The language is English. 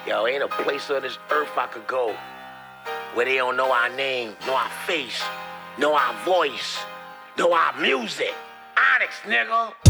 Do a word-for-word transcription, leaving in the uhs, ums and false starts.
Yo, ain't a place on this earth I could go where they don't know our name, know our face, know our voice, know our music. Onyx, nigga.